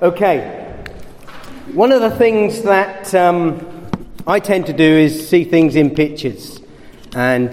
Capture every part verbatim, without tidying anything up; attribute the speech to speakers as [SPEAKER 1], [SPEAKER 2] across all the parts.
[SPEAKER 1] Okay, one of the things that um, I tend to do is see things in pictures, and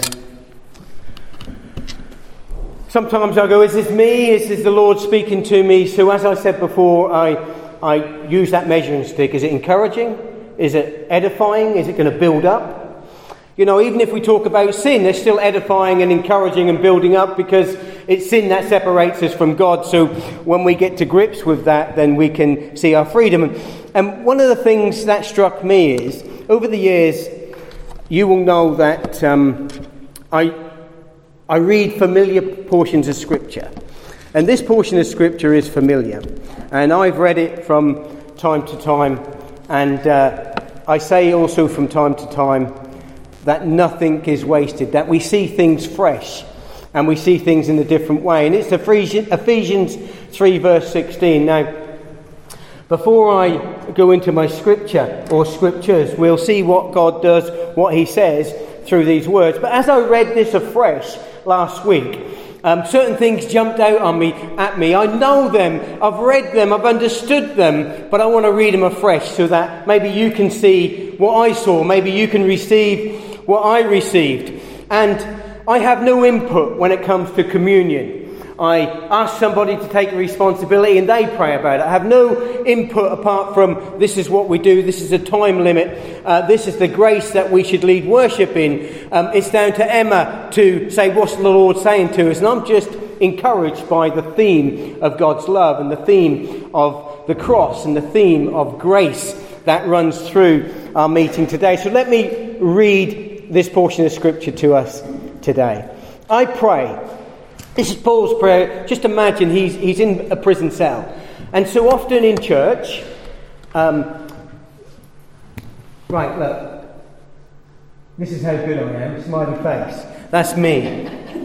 [SPEAKER 1] sometimes I go, is this me? Is this the Lord speaking to me? So as I said before, I, I use that measuring stick. Is it encouraging? Is it edifying? Is it going to build up? You know, even if we talk about sin, they're still edifying and encouraging and building up, because it's sin that separates us from God. So when we get to grips with that, then we can see our freedom. And, and one of the things that struck me is, over the years, you will know that um, I I read familiar portions of Scripture. And this portion of Scripture is familiar. And I've read it from time to time. And uh, I say also from time to time that nothing is wasted, that we see things fresh and we see things in a different way. And it's Ephesians three verse sixteen. Now, before I go into my scripture or scriptures, we'll see what God does, what he says through these words. But as I read this afresh last week, um, certain things jumped out on me, at me. I know them, I've read them, I've understood them, but I want to read them afresh so that maybe you can see what I saw, maybe you can receive what I received. And I have no input when it comes to communion. I ask somebody to take responsibility and they pray about it. I have no input apart from this is what we do, this is a time limit, uh, this is the grace that we should lead worship in. Um, it's down to Emma to say what's the Lord saying to us. And I'm just encouraged by the theme of God's love and the theme of the cross and the theme of grace that runs through our meeting today. So let me read this portion of Scripture to us today. I pray. This is Paul's prayer. Just imagine he's he's in a prison cell. And so often in church... Um, right, look. This is how good I am. Smiley face. That's me.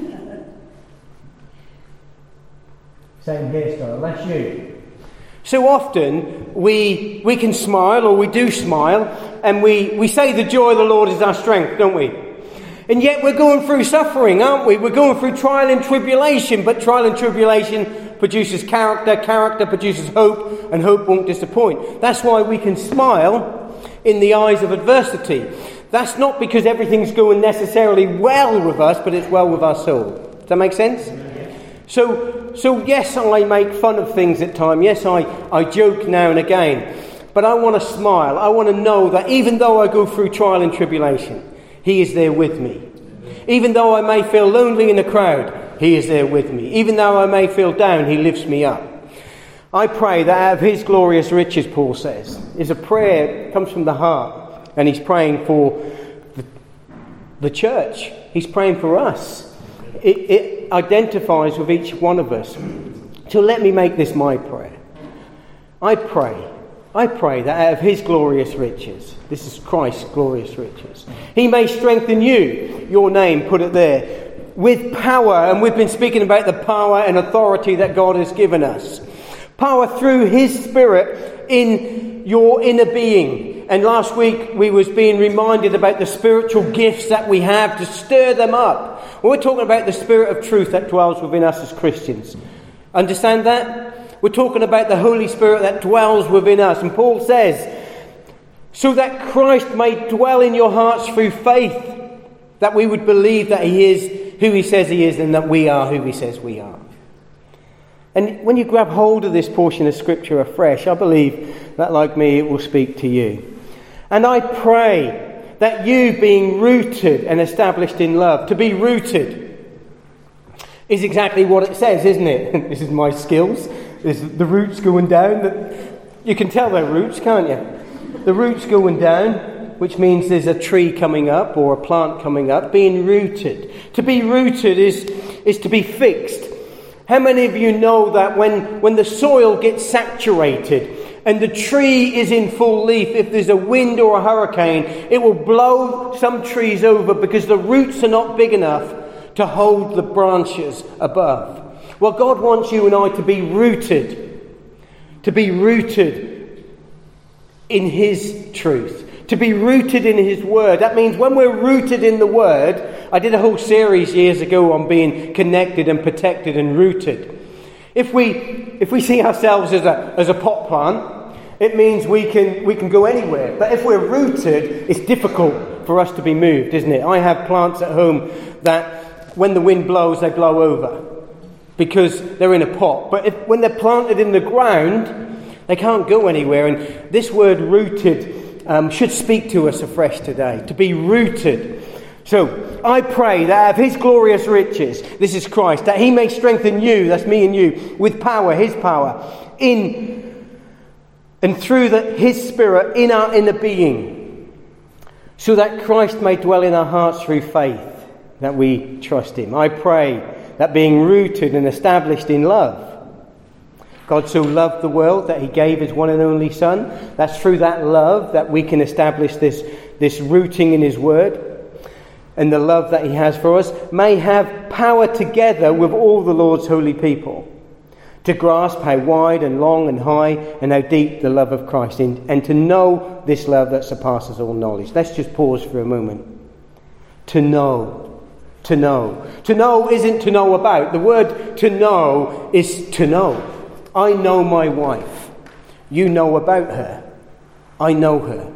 [SPEAKER 1] Same hairstyle. That's you. So often we we can smile, or we do smile, and we, we say the joy of the Lord is our strength, don't we? And yet we're going through suffering, aren't we? We're going through trial and tribulation, but trial and tribulation produces character, character produces hope, and hope won't disappoint. That's why we can smile in the eyes of adversity. That's not because everything's going necessarily well with us, but it's well with our soul. Does that make sense? So, so yes, I make fun of things at times. Yes, I, I joke now and again. But I want to smile. I want to know that even though I go through trial and tribulation, he is there with me. Even though I may feel lonely in the crowd, he is there with me. Even though I may feel down, he lifts me up. I pray that out of his glorious riches, Paul says, is a prayer that comes from the heart. And he's praying for the, the church. He's praying for us. It, it identifies with each one of us. So let me make this my prayer. I pray, I pray that out of his glorious riches, this is Christ's glorious riches, he may strengthen you, your name, put it there, with power. And we've been speaking about the power and authority that God has given us. Power through his Spirit in your inner being. And last week we was being reminded about the spiritual gifts that we have to stir them up. We're talking about the Spirit of truth that dwells within us as Christians. Understand that? We're talking about the Holy Spirit that dwells within us. And Paul says, so that Christ may dwell in your hearts through faith, that we would believe that he is who he says he is and that we are who he says we are. And when you grab hold of this portion of Scripture afresh, I believe that, like me, it will speak to you. And I pray that you, being rooted and established in love, to be rooted is exactly what it says, isn't it? This is my skills. There's the roots going down. You can tell they're roots, can't you? The roots going down, which means there's a tree coming up or a plant coming up, being rooted. To be rooted is, is to be fixed. How many of you know that when, when the soil gets saturated and the tree is in full leaf, if there's a wind or a hurricane, it will blow some trees over because the roots are not big enough to hold the branches above. Well, God wants you and I to be rooted, to be rooted in his truth, to be rooted in his word. That means when we're rooted in the word, I did a whole series years ago on being connected and protected and rooted. If we if we see ourselves as a as a pot plant, it means we can we can go anywhere. But if we're rooted, it's difficult for us to be moved, isn't it? I have plants at home that when the wind blows, they blow over because they're in a pot. But if, when they're planted in the ground, they can't go anywhere. And this word rooted um, should speak to us afresh today, to be rooted. So I pray that out of his glorious riches, this is Christ, that he may strengthen you, that's me and you, with power, his power, in and through the, his Spirit in our inner being, so that Christ may dwell in our hearts through faith, that we trust him. I pray that being rooted and established in love, God so loved the world that he gave his one and only Son. That's through that love that we can establish this, this rooting in his word. And the love that he has for us may have power together with all the Lord's holy people to grasp how wide and long and high and how deep the love of Christ is, and to know this love that surpasses all knowledge. Let's just pause for a moment. To know. To know. To know isn't to know about. The word to know is to know. I know my wife. You know about her. I know her.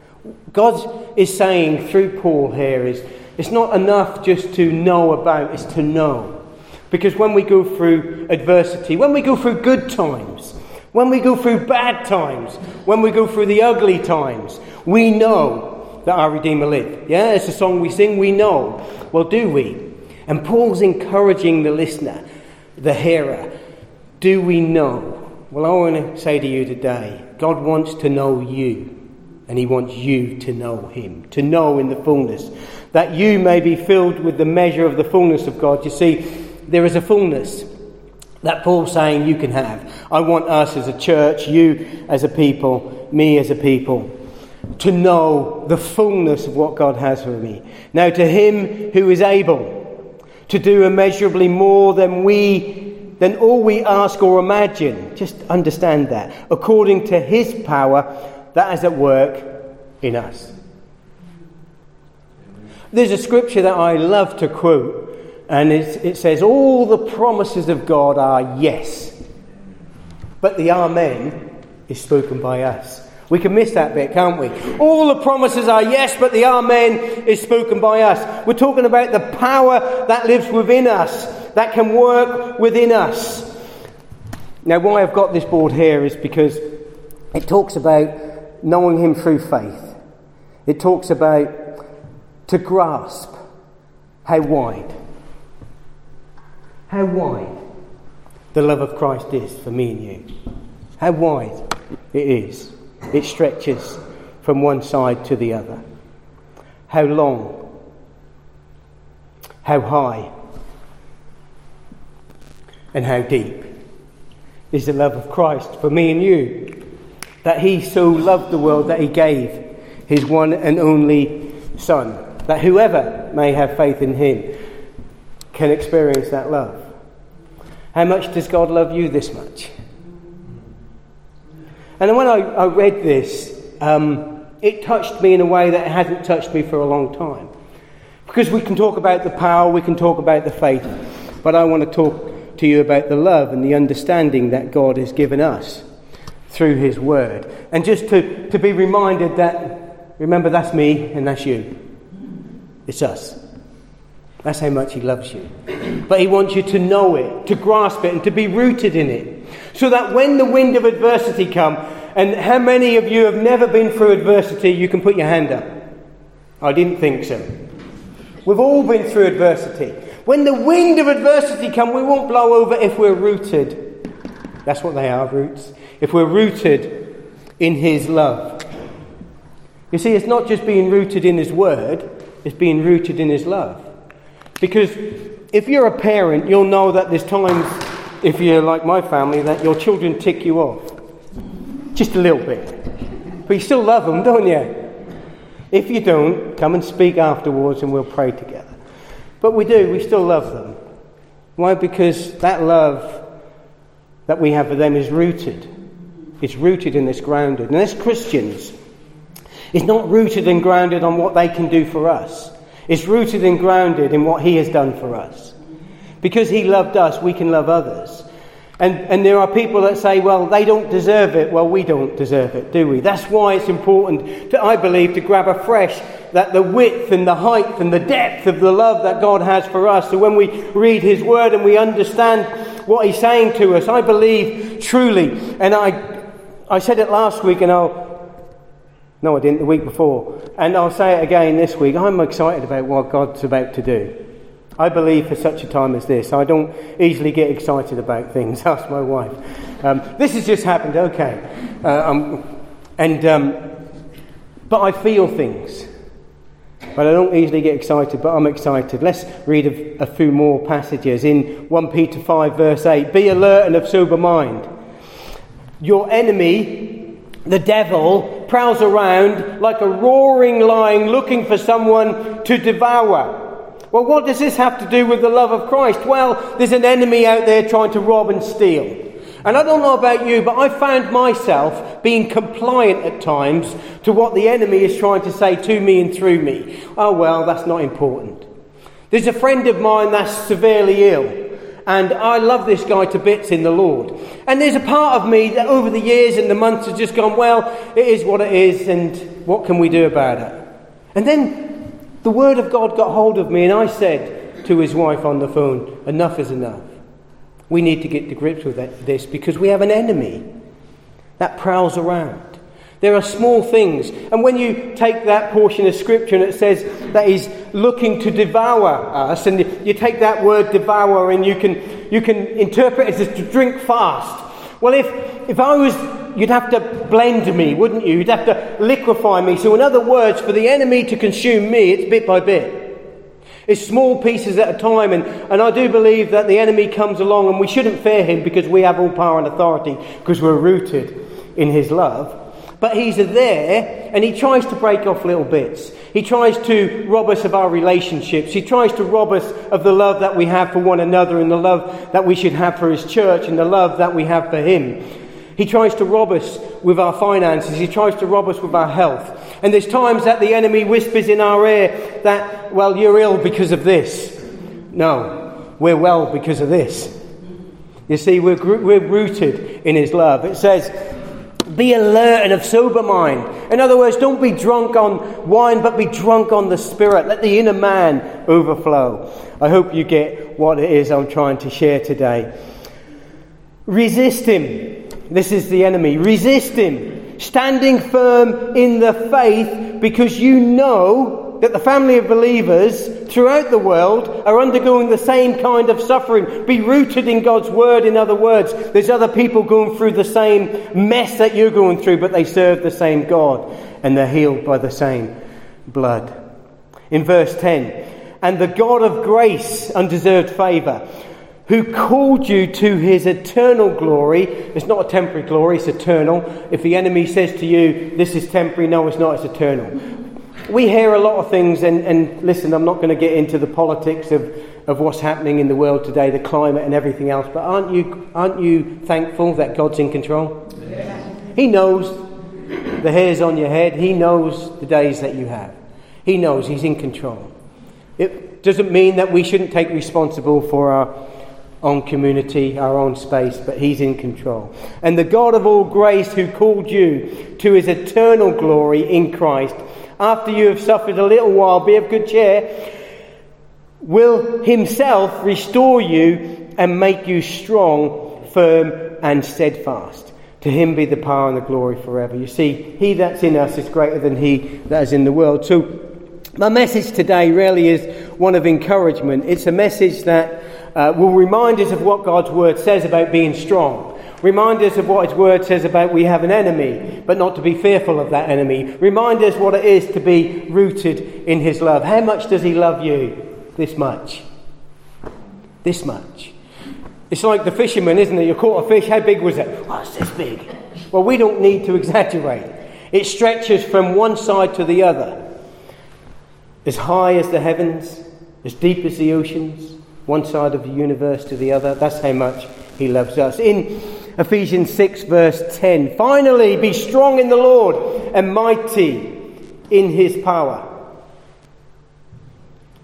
[SPEAKER 1] God is saying through Paul here is, it's not enough just to know about, it's to know. Because when we go through adversity, when we go through good times, when we go through bad times, when we go through the ugly times, we know that our Redeemer lived. Yeah, it's a song we sing, we know. Well, do we? And Paul's encouraging the listener, the hearer. Do we know? Well, I want to say to you today, God wants to know you. And he wants you to know him, to know in the fullness, that you may be filled with the measure of the fullness of God. You see, there is a fullness that Paul's saying you can have. I want us as a church, you as a people, me as a people, to know the fullness of what God has for me. Now, to him who is able to do immeasurably more than we, than all we ask or imagine, just understand that, according to his power that is at work in us. There's a scripture that I love to quote, and it, it says, all the promises of God are yes, but the amen is spoken by us. We can miss that bit, can't we? All the promises are yes, but the amen is spoken by us. We're talking about the power that lives within us, that can work within us. Now, why I've got this board here is because it talks about knowing him through faith. It talks about to grasp how wide, how wide the love of Christ is for me and you. How wide it is. It stretches from one side to the other. How long, how high, and how deep is the love of Christ for me and you. That he so loved the world that he gave his one and only Son, that whoever may have faith in him can experience that love. How much does God love you this much? And when I, I read this, um, it touched me in a way that it hasn't touched me for a long time. Because we can talk about the power, we can talk about the faith, but I want to talk to you about the love and the understanding that God has given us through his word. And just to, to be reminded that, remember, that's me and that's you. It's us. That's how much he loves you. But he wants you to know it, to grasp it, and to be rooted in it. So that when the wind of adversity comes, and how many of you have never been through adversity, you can put your hand up. I didn't think so. We've all been through adversity. When the wind of adversity comes, we won't blow over if we're rooted. That's what they are, roots. If we're rooted in his love. You see, it's not just being rooted in his word, it's being rooted in his love. Because if you're a parent, you'll know that there's times, if you're like my family, that your children tick you off. Just a little bit. But you still love them, don't you? If you don't, come and speak afterwards and we'll pray together. But we do, we still love them. Why? Because that love that we have for them is rooted. It's rooted and it's grounded. And as Christians, it's not rooted and grounded on what they can do for us. It's rooted and grounded in what he has done for us. Because he loved us, we can love others. And, and there are people that say, well, they don't deserve it. Well, we don't deserve it, do we? That's why it's important, to, I believe, to grab afresh that the width and the height and the depth of the love that God has for us. So when we read his word and we understand what he's saying to us, I believe truly, and I, I said it last week and I'll, no I didn't, the week before, and I'll say it again this week, I'm excited about what God's about to do. I believe for such a time as this. I don't easily get excited about things. Ask my wife. Um, this has just happened, okay. Uh, um, and um, but I feel things. But I don't easily get excited, but I'm excited. Let's read a, a few more passages. In First Peter five verse eight, be alert and of sober mind. Your enemy, the devil, prowls around like a roaring lion looking for someone to devour. Well, what does this have to do with the love of Christ? Well, there's an enemy out there trying to rob and steal. And I don't know about you, but I found myself being compliant at times to what the enemy is trying to say to me and through me. Oh, well, that's not important. There's a friend of mine that's severely ill, and I love this guy to bits in the Lord. And there's a part of me that over the years and the months has just gone, well, it is what it is, and what can we do about it? And then the word of God got hold of me, and I said to his wife on the phone, enough is enough. We need to get to grips with this because we have an enemy that prowls around. There are small things. And when you take that portion of scripture and it says that he's looking to devour us, and you take that word devour and you can you can interpret it as to drink fast. Well, if, if I was, you'd have to blend me, wouldn't you? You'd have to liquefy me. So in other words, for the enemy to consume me, it's bit by bit. It's small pieces at a time. And, and I do believe that the enemy comes along, and we shouldn't fear him because we have all power and authority because we're rooted in his love. But he's there, and he tries to break off little bits. He tries to rob us of our relationships. He tries to rob us of the love that we have for one another, and the love that we should have for his church, and the love that we have for him. He tries to rob us with our finances. He tries to rob us with our health. And there's times that the enemy whispers in our ear that, well, you're ill because of this. No, we're well because of this. You see, we're, we're rooted in his love. It says, be alert and of sober mind. In other words, don't be drunk on wine, but be drunk on the Spirit. Let the inner man overflow. I hope you get what it is I'm trying to share today. Resist him. This is the enemy. Resist him. Standing firm in the faith, because you know that the family of believers throughout the world are undergoing the same kind of suffering. Be rooted in God's word, in other words. There's other people going through the same mess that you're going through, but they serve the same God, and they're healed by the same blood. In verse ten, and the God of grace, undeserved favour, who called you to his eternal glory. It's not a temporary glory, it's eternal. If the enemy says to you, this is temporary, no, it's not, it's eternal. We hear a lot of things, and, and listen, I'm not going to get into the politics of, of what's happening in the world today, the climate and everything else, but aren't you aren't you thankful that God's in control? Yeah. He knows the hairs on your head. He knows the days that you have. He knows he's in control. It doesn't mean that we shouldn't take responsible for our own community, our own space, but he's in control. And the God of all grace, who called you to his eternal glory in Christ, after you have suffered a little while, be of good cheer, will himself restore you and make you strong, firm and steadfast. To him be the power and the glory forever. You see, he that's in us is greater than he that is in the world. So my message today really is one of encouragement. It's a message that uh, will remind us of what God's word says about being strong. Remind us of what his word says about we have an enemy, but not to be fearful of that enemy. Remind us what it is to be rooted in his love. How much does he love you? This much. This much. It's like the fisherman, isn't it? You caught a fish, how big was it? Oh, it's this big. Well, we don't need to exaggerate. It stretches from one side to the other. As high as the heavens, as deep as the oceans, one side of the universe to the other. That's how much he loves us. In Ephesians six verse ten, finally be strong in the Lord and mighty in his power.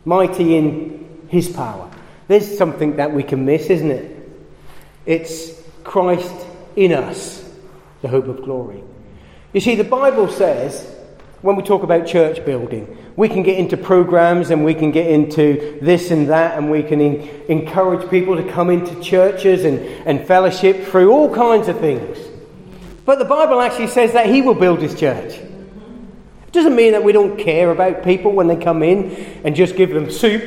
[SPEAKER 1] Mighty in his power. There's something that we can miss, isn't it? It's Christ in us, the hope of glory. You see, the Bible says, when we talk about church building, we can get into programs and we can get into this and that, and we can in, encourage people to come into churches and, and fellowship through all kinds of things. But the Bible actually says that he will build his church. It doesn't mean that we don't care about people when they come in and just give them soup.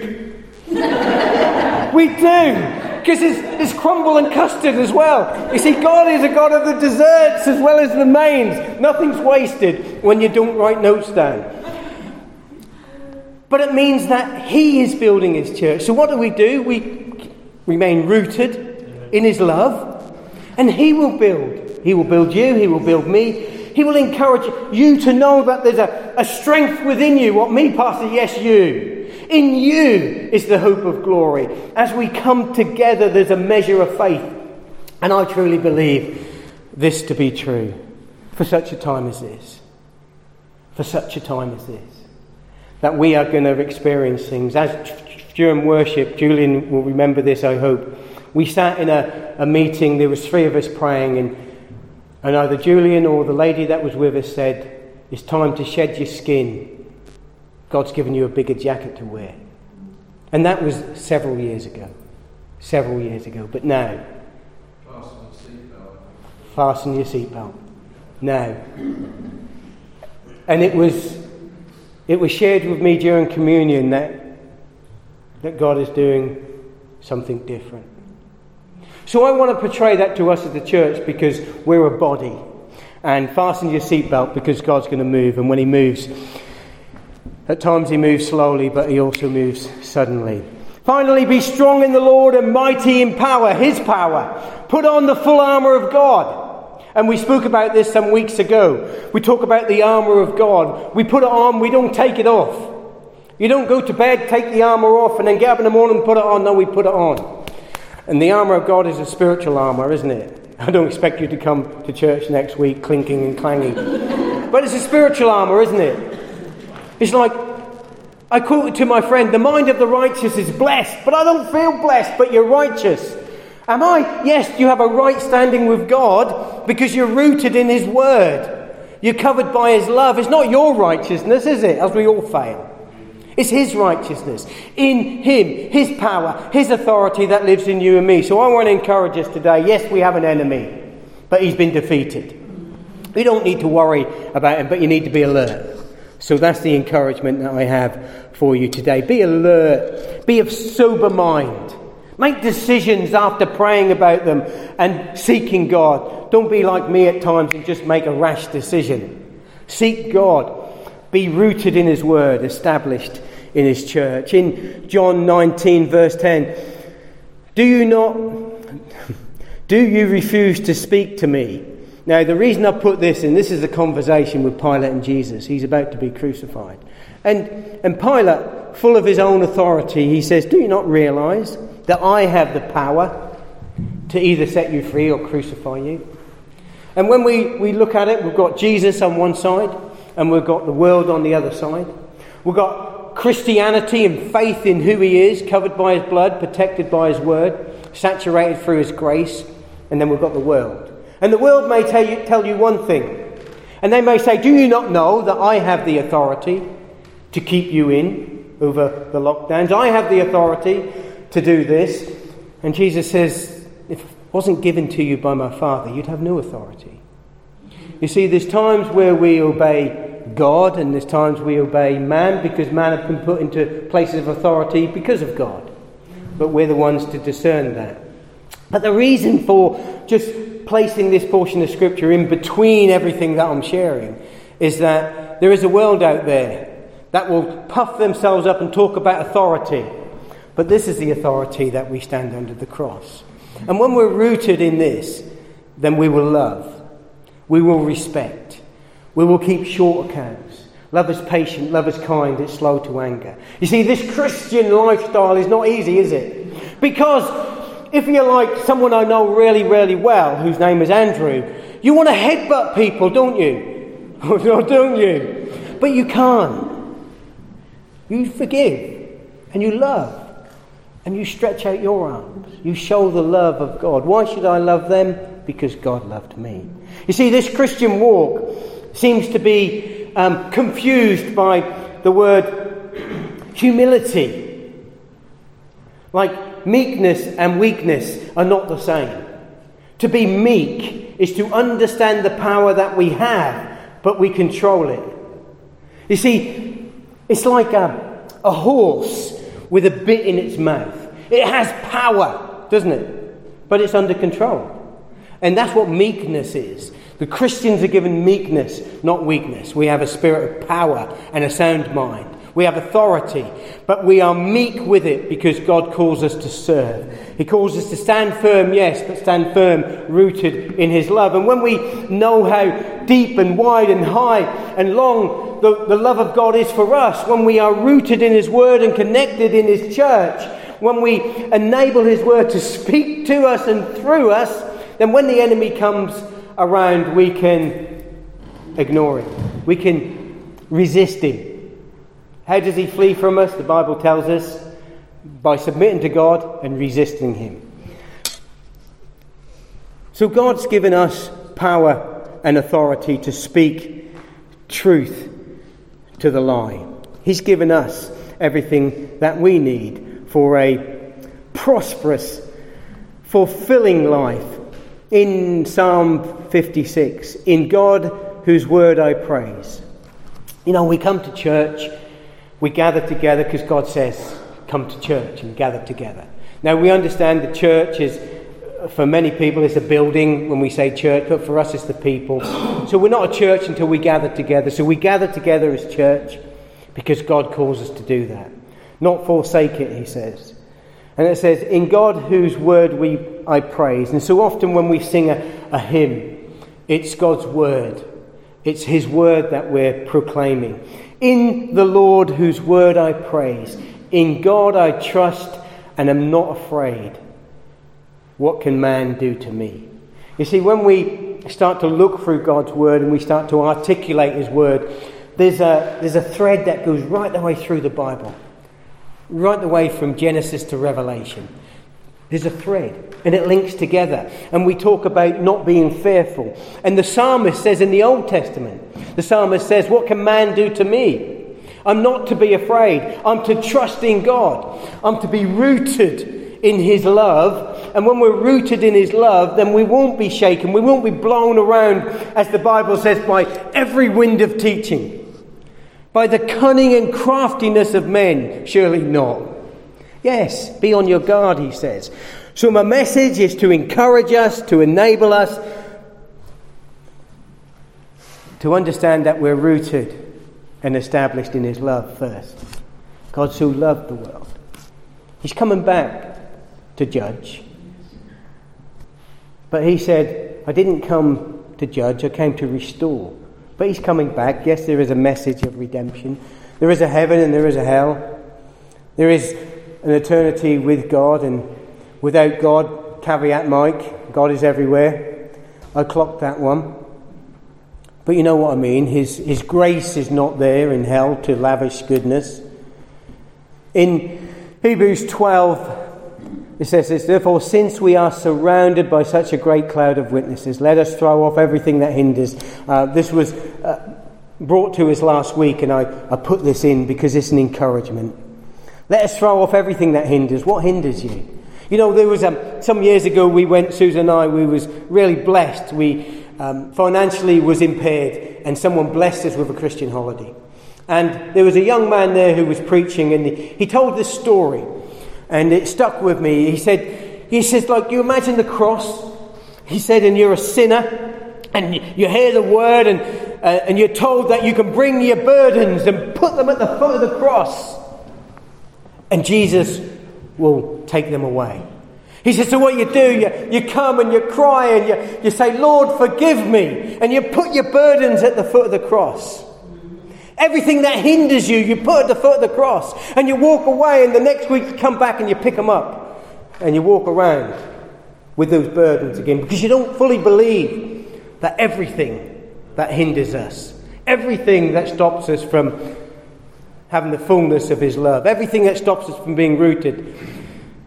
[SPEAKER 1] We do. Because there's, there's crumble and custard as well. You see, God is a God of the desserts as well as the mains. Nothing's wasted when you don't write notes down. But it means that he is building his church. So what do we do? We remain rooted in his love. And he will build. He will build you. He will build me. He will encourage you to know that there's a, a strength within you. What me, Pastor? Yes, you. In you is the hope of glory. As we come together, there's a measure of faith. And I truly believe this to be true for such a time as this. For such a time as this. That we are going to experience things. As during worship, Julian will remember this, I hope. We sat in a, a meeting, there was three of us praying, and, and either Julian or the lady that was with us said, it's time to shed your skin. God's given you a bigger jacket to wear. And that was several years ago. Several years ago. But now, fasten your seatbelt. Fasten your seatbelt. Now. And it was it was shared with me during communion that that God is doing something different. So I want to portray that to us as the church, because we're a body. And fasten your seatbelt, because God's going to move. And when he moves, at times he moves slowly, but he also moves suddenly. Finally, be strong in the Lord and mighty in power, his power. Put on the full armour of God. And we spoke about this some weeks ago. We talk about the armour of God. We put it on, we don't take it off. You don't go to bed, take the armour off, and then get up in the morning and put it on. No, we put it on. And the armour of God is a spiritual armour, isn't it? I don't expect you to come to church next week clinking and clanging. But it's a spiritual armour, isn't it? It's like, I quoted to my friend, the mind of the righteous is blessed, but I don't feel blessed, but you're righteous. Am I? Yes, you have a right standing with God because you're rooted in his word. You're covered by his love. It's not your righteousness, is it? As we all fail. It's his righteousness. In him, his power, his authority that lives in you and me. So I want to encourage us today. Yes, we have an enemy, but he's been defeated. You don't need to worry about him, but you need to be alert. So that's the encouragement that I have for you today. Be alert. Be of sober mind. Make decisions after praying about them and seeking God. Don't be like me at times and just make a rash decision. Seek God. Be rooted in his word, established in his church. In John nineteen verse ten, do you not, do you refuse to speak to me? Now, the reason I put this in, this is a conversation with Pilate and Jesus. He's about to be crucified. And, and Pilate, full of his own authority, he says, do you not realise that I have the power to either set you free or crucify you? And when we, we look at it, we've got Jesus on one side and we've got the world on the other side. We've got Christianity and faith in who he is, covered by his blood, protected by his word, saturated through his grace. And then we've got the world. And the world may tell you, tell you one thing. And they may say, do you not know that I have the authority to keep you in over the lockdowns? I have the authority to do this. And Jesus says, if it wasn't given to you by my Father, you'd have no authority. You see, there's times where we obey God and there's times we obey man, because man has been put into places of authority because of God. But we're the ones to discern that. But the reason for just placing this portion of scripture in between everything that I'm sharing is that there is a world out there that will puff themselves up and talk about authority. But this is the authority that we stand under, the cross. And when we're rooted in this, then we will love. We will respect. We will keep short accounts. Love is patient, love is kind, it's slow to anger. You see, this Christian lifestyle is not easy, is it? Because if you're like someone I know really, really well, whose name is Andrew, you want to headbutt people, don't you? Don't you? But you can't. You forgive and you love And you stretch out your arms. You show the love of God. Why should I love them? Because God loved me. You see, this Christian walk seems to be um, confused by the word humility. Like meekness and weakness are not the same. To be meek is to understand the power that we have, but we control it. You see, it's like a, a horse with a bit in its mouth. It has power, doesn't it? But it's under control. And that's what meekness is. The Christians are given meekness, not weakness. We have a spirit of power and a sound mind. We have authority, but we are meek with it because God calls us to serve. He calls us to stand firm, yes, but stand firm, rooted in his love. And when we know how deep and wide and high and long the, the love of God is for us, when we are rooted in his word and connected in his church, when we enable his word to speak to us and through us, then when the enemy comes around, we can ignore him. We can resist him. How does he flee from us? The Bible tells us by submitting to God and resisting him. So God's given us power and authority to speak truth to the lie. He's given us everything that we need for a prosperous, fulfilling life. In Psalm fifty-six, in God whose word I praise. You know, we come to church, we gather together because God says, come to church and gather together. Now, we understand the church is, for many people, it's a building when we say church, but for us it's the people. So we're not a church until we gather together. So we gather together as church because God calls us to do that. Not forsake it, he says. And it says, in God whose word we I praise. And so often when we sing a, a hymn, it's God's word. It's his word that we're proclaiming. In the Lord whose word I praise. In God I trust and am not afraid. What can man do to me? You see, when we start to look through God's word and we start to articulate his word, there's a, there's a thread that goes right the way through the Bible. Right the way from Genesis to Revelation. There's a thread and it links together. And we talk about not being fearful. And the psalmist says in the Old Testament, the psalmist says, what can man do to me? I'm not to be afraid. I'm to trust in God. I'm to be rooted in his love. And when we're rooted in his love, then we won't be shaken. We won't be blown around, as the Bible says, by every wind of teaching. By the cunning and craftiness of men, surely not. Yes, be on your guard, he says. So my message is to encourage us, to enable us to understand that we're rooted and established in his love first. God so loved the world. He's coming back to judge. But he said, I didn't come to judge, I came to restore. But he's coming back. Yes, there is a message of redemption. There is a heaven and there is a hell. There is an eternity with God and without God. Caveat Mike, God is everywhere. I clocked that one. But you know what I mean. His, his grace is not there in hell to lavish goodness. In Hebrews twelve, it says this, therefore, since we are surrounded by such a great cloud of witnesses, let us throw off everything that hinders. Uh, this was uh, brought to us last week, and I, I put this in because it's an encouragement. Let us throw off everything that hinders. What hinders you? You know, there was um, some years ago we went, Susan and I, we was really blessed. We um, financially was impaired, and someone blessed us with a Christian holiday. And there was a young man there who was preaching, and he, he told this story. And it stuck with me. He said, he says, like, you imagine the cross. He said, and you're a sinner, and you hear the word, and uh, and you're told that you can bring your burdens and put them at the foot of the cross, and Jesus will take them away. He says, so what you do, you, you come and you cry and you, you say, Lord, forgive me, and you put your burdens at the foot of the cross. Everything that hinders you, you put at the foot of the cross. And you walk away, and the next week you come back and you pick them up. And you walk around with those burdens again. Because you don't fully believe that everything that hinders us, everything that stops us from having the fullness of his love, everything that stops us from being rooted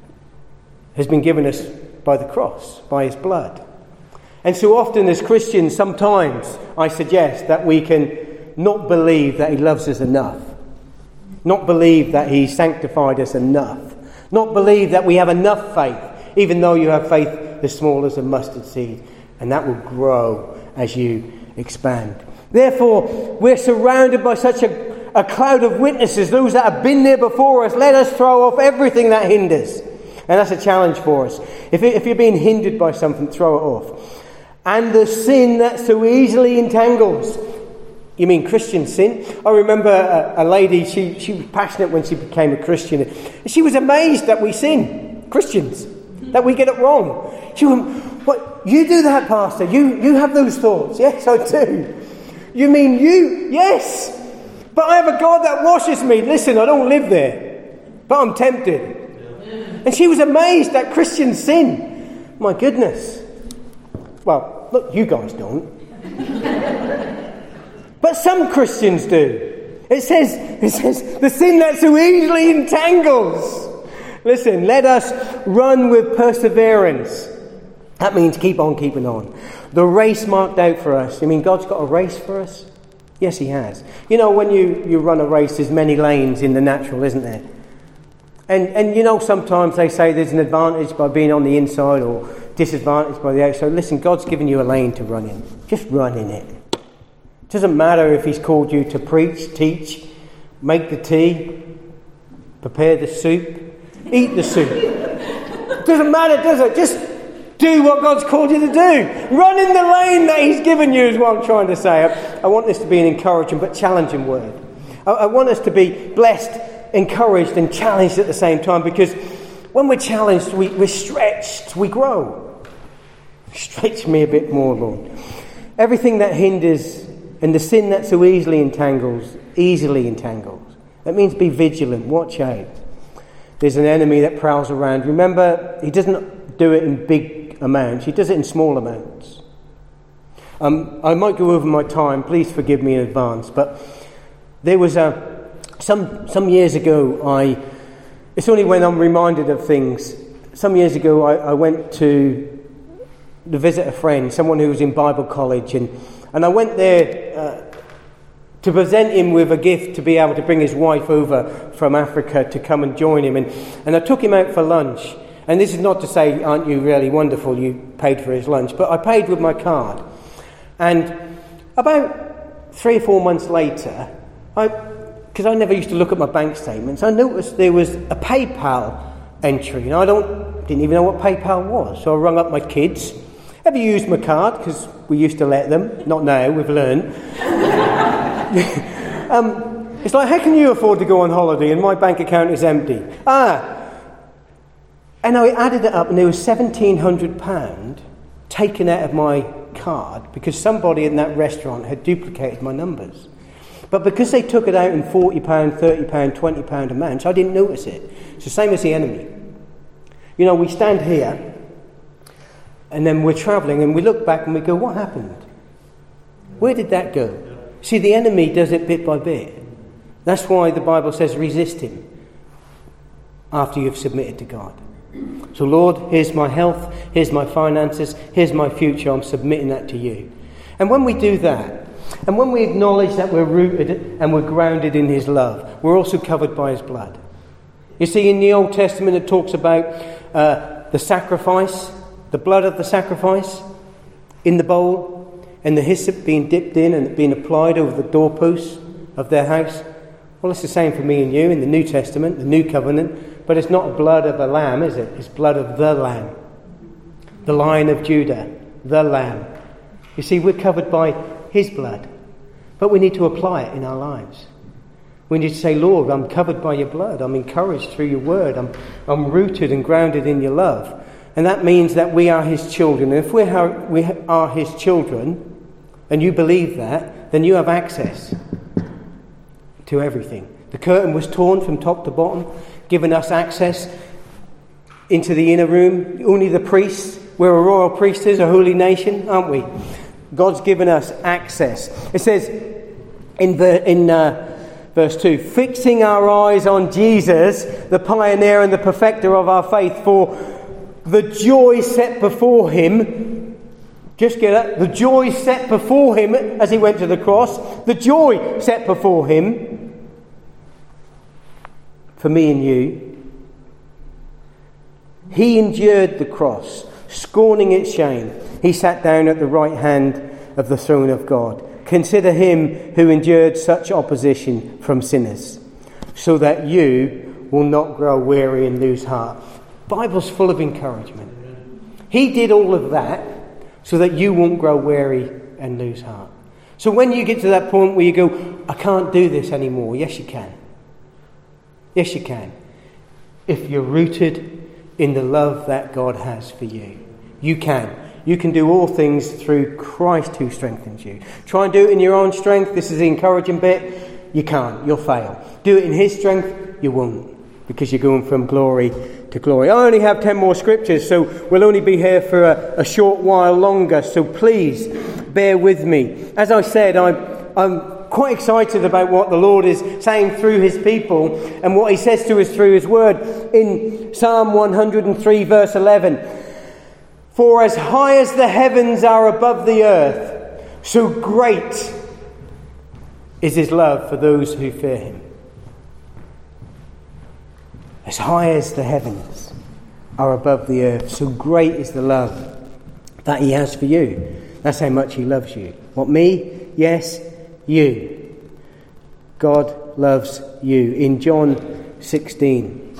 [SPEAKER 1] has been given us by the cross, by his blood. And so often as Christians, sometimes I suggest that we can not believe that he loves us enough. Not believe that he sanctified us enough. Not believe that we have enough faith, even though you have faith as small as a mustard seed. And that will grow as you expand. Therefore, we're surrounded by such a, a cloud of witnesses, those that have been there before us. Let us throw off everything that hinders. And that's a challenge for us. If, it, if you're being hindered by something, throw it off. And the sin that so easily entangles. You mean Christian sin? I remember a, a lady, she, she was passionate when she became a Christian. And she was amazed that we sin, Christians, that we get it wrong. She went, what, you do that, Pastor? You, you have those thoughts? Yes, I do. You mean you? Yes. But I have a God that washes me. Listen, I don't live there, but I'm tempted. And she was amazed that Christians sin. My goodness. Well, look, you guys don't. But some Christians do. It says, it says, the sin that so easily entangles. Listen, let us run with perseverance. That means keep on keeping on. The race marked out for us. You mean God's got a race for us? Yes, he has. You know, when you, you run a race, there's many lanes in the natural, isn't there? And, and you know, sometimes they say there's an advantage by being on the inside or disadvantage by the outside. Listen, God's given you a lane to run in. Just run in it. It doesn't matter if he's called you to preach, teach, make the tea, prepare the soup, eat the soup. It doesn't matter, does it? Just do what God's called you to do. Run in the lane that he's given you is what I'm trying to say. I, I want this to be an encouraging but challenging word. I, I want us to be blessed, encouraged and challenged at the same time, because when we're challenged, we, we're stretched, we grow. Stretch me a bit more, Lord. Everything that hinders and the sin that so easily entangles, easily entangles. That means be vigilant, watch out. There's an enemy that prowls around. Remember, he doesn't do it in big amounts, he does it in small amounts. Um, I might go over my time, please forgive me in advance, but there was a Some some years ago, I it's only when I'm reminded of things. Some years ago, I, I went to to visit a friend, someone who was in Bible college, and, and I went there uh, to present him with a gift to be able to bring his wife over from Africa to come and join him. And, and I took him out for lunch. And this is not to say, aren't you really wonderful, you paid for his lunch, but I paid with my card. And about three or four months later, I... because I never used to look at my bank statements, I noticed there was a PayPal entry, and I don't didn't even know what PayPal was. So I rung up my kids. Have you used my card? Because we used to let them. Not now, we've learned. um, it's like, how can you afford to go on holiday and my bank account is empty? Ah, and I added it up, and there was seventeen hundred pounds taken out of my card because somebody in that restaurant had duplicated my numbers. But because they took it out in forty pounds, thirty pounds, twenty pounds amounts, I didn't notice it. It's the same as the enemy. You know, we stand here, and then we're travelling, and we look back and we go, what happened? Where did that go? See, the enemy does it bit by bit. That's why the Bible says resist him after you've submitted to God. So, Lord, here's my health, here's my finances, here's my future. I'm submitting that to you. And when we do that, and when we acknowledge that we're rooted and we're grounded in his love, we're also covered by his blood. You see, in the Old Testament it talks about uh, the sacrifice, the blood of the sacrifice in the bowl, and the hyssop being dipped in and being applied over the doorposts of their house. Well, it's the same for me and you in the New Testament, the New Covenant, but it's not blood of a lamb, is it? It's blood of the Lamb, the Lion of Judah, the Lamb. You see, we're covered by his blood, but we need to apply it in our lives. We need to say, Lord, I'm covered by your blood. I'm encouraged through your word. I'm, I'm rooted and grounded in your love. And that means that we are his children. And if we are, we are his children, and you believe that, then you have access to everything. The curtain was torn from top to bottom, giving us access into the inner room. Only the priests, we're a royal priesthood, a holy nation, aren't we? God's given us access. It says in, the, in uh, verse two, fixing our eyes on Jesus, the pioneer and the perfecter of our faith, for the joy set before him. Just get it. The joy set before him as he went to the cross. The joy set before him for me and you. He endured the cross, scorning its shame. He sat down at the right hand of the throne of God. Consider him who endured such opposition from sinners, so that you will not grow weary and lose heart. The Bible's full of encouragement. He did all of that so that you won't grow weary and lose heart. So when you get to that point where you go, I can't do this anymore. Yes, you can. Yes, you can. If you're rooted in the love that God has for you, you can. You can do all things through Christ who strengthens you. Try and do it in your own strength. This is the encouraging bit. You can't. You'll fail. Do it in his strength. You won't. Because you're going from glory to glory. I only have ten more scriptures, so we'll only be here for a, a short while longer. So please bear with me. As I said, I'm, I'm quite excited about what the Lord is saying through his people and what he says to us through his word. In Psalm one hundred three verse eleven, for as high as the heavens are above the earth, so great is his love for those who fear him. As high as the heavens are above the earth, so great is the love that he has for you. That's how much he loves you. What, me? Yes, you. God loves you. In John sixteen,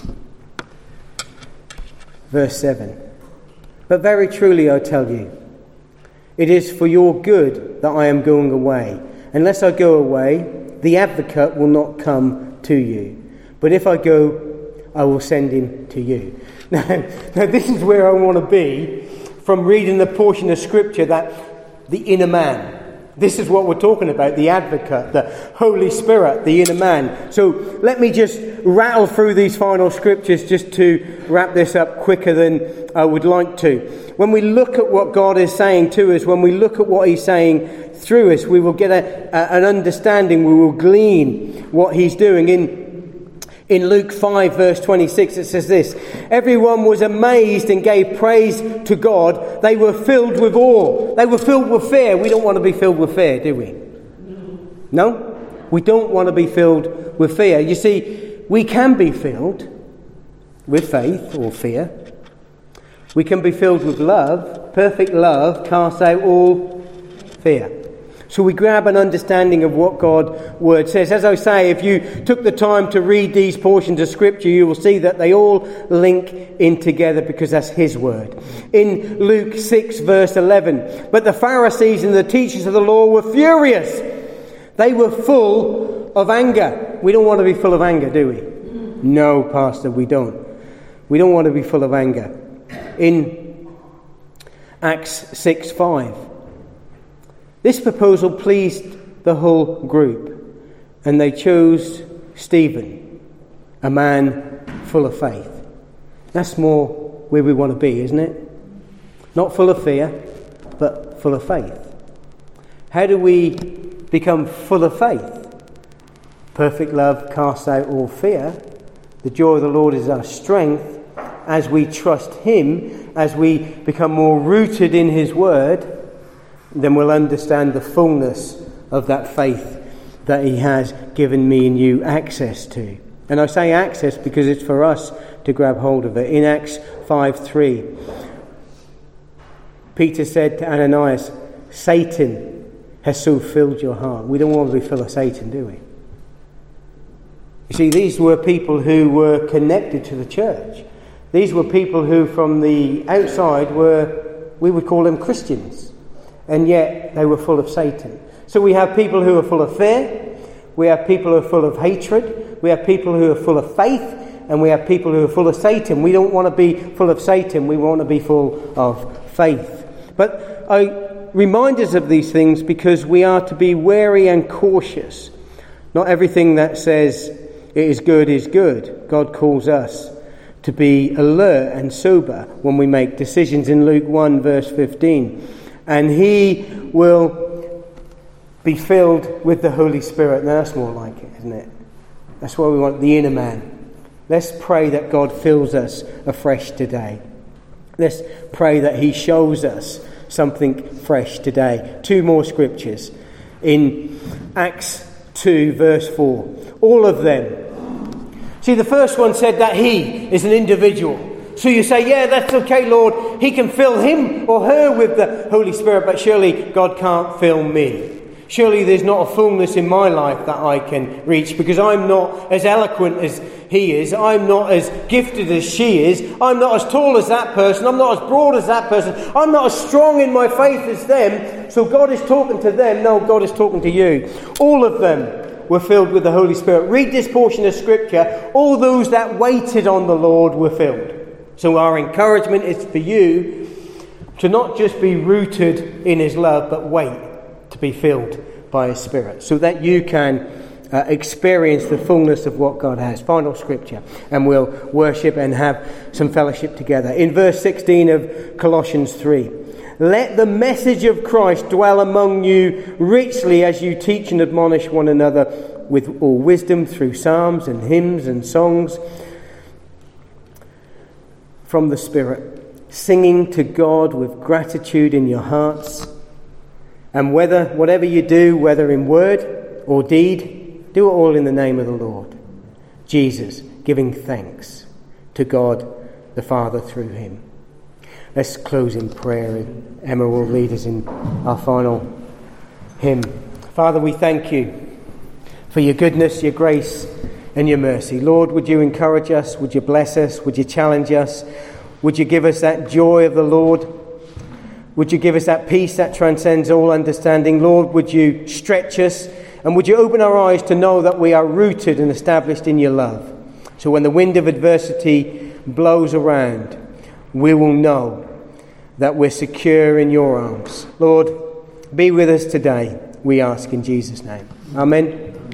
[SPEAKER 1] verse seven. But very truly I tell you, it is for your good that I am going away. Unless I go away, the advocate will not come to you. But if I go, I will send him to you. Now, now this is where I want to be from reading the portion of scripture that the inner man. This is what we're talking about, the advocate, the Holy Spirit, the inner man. So let me just rattle through these final scriptures just to wrap this up quicker than I would like to. When we look at what God is saying to us, when we look at what he's saying through us, we will get a, a, an understanding, we will glean what he's doing. In In Luke five verse twenty-six it says this, everyone was amazed and gave praise to God. They were filled with awe. They were filled with fear. We don't want to be filled with fear, do we? No? We don't want to be filled with fear. You see, we can be filled with faith or fear. We can be filled with love. Perfect love casts out all fear. So we grab an understanding of what God's word says. As I say, if you took the time to read these portions of scripture, you will see that they all link in together because that's his word. In Luke six verse eleven, but the Pharisees and the teachers of the law were furious. They were full of anger. We don't want to be full of anger, do we? No, Pastor, we don't. We don't want to be full of anger. In Acts six five, this proposal pleased the whole group, and they chose Stephen, a man full of faith. That's more where we want to be, isn't it? Not full of fear, but full of faith. How do we become full of faith? Perfect love casts out all fear. The joy of the Lord is our strength. As we trust him, as we become more rooted in his word, then we'll understand the fullness of that faith that he has given me and you access to. And I say access because it's for us to grab hold of it. In Acts five three, Peter said to Ananias, Satan has so filled your heart. We don't want to be full of Satan, do we? You see, these were people who were connected to the church. These were people who from the outside were, we would call them Christians. And yet they were full of Satan. So we have people who are full of fear. We have people who are full of hatred. We have people who are full of faith. And we have people who are full of Satan. We don't want to be full of Satan. We want to be full of faith. But I remind us of these things because we are to be wary and cautious. Not everything that says it is good is good. God calls us to be alert and sober when we make decisions. In Luke one verse fifteen, and he will be filled with the Holy Spirit. Now that's more like it, isn't it? That's what we want, the inner man. Let's pray that God fills us afresh today. Let's pray that he shows us something fresh today. Two more scriptures in Acts two verse four. All of them. See, the first one said that he is an individual. So you say, yeah, that's okay, Lord. He can fill him or her with the Holy Spirit, but surely God can't fill me. Surely there's not a fullness in my life that I can reach, because I'm not as eloquent as he is. I'm not as gifted as she is. I'm not as tall as that person. I'm not as broad as that person. I'm not as strong in my faith as them. So God is talking to them. No, God is talking to you. All of them were filled with the Holy Spirit. Read this portion of Scripture. All those that waited on the Lord were filled. So our encouragement is for you to not just be rooted in his love, but wait to be filled by his Spirit, so that you can uh, experience the fullness of what God has. Final scripture, and we'll worship and have some fellowship together. In verse sixteen of Colossians three, let the message of Christ dwell among you richly as you teach and admonish one another with all wisdom through psalms and hymns and songs from the Spirit, singing to God with gratitude in your hearts. And whether, whatever you do, whether in word or deed, do it all in the name of the Lord Jesus, giving thanks to God the Father through him. Let's close in prayer, and Emma will lead us in our final hymn. Father, we thank you for your goodness, your grace and your mercy. Lord, would you encourage us? Would you bless us? Would you challenge us? Would you give us that joy of the Lord? Would you give us that peace that transcends all understanding? Lord, would you stretch us, and would you open our eyes to know that we are rooted and established in your love? So when the wind of adversity blows around, we will know that we're secure in your arms. Lord, be with us today, we ask in Jesus' name. Amen.